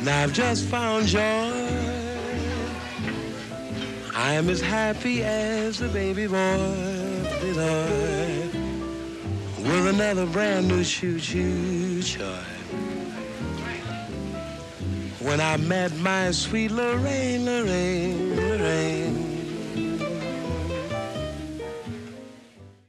Now I've just found joy. I am as happy as a baby boy, with another brand new choo-choo toy. When I met my sweet Lorraine, Lorraine, Lorraine,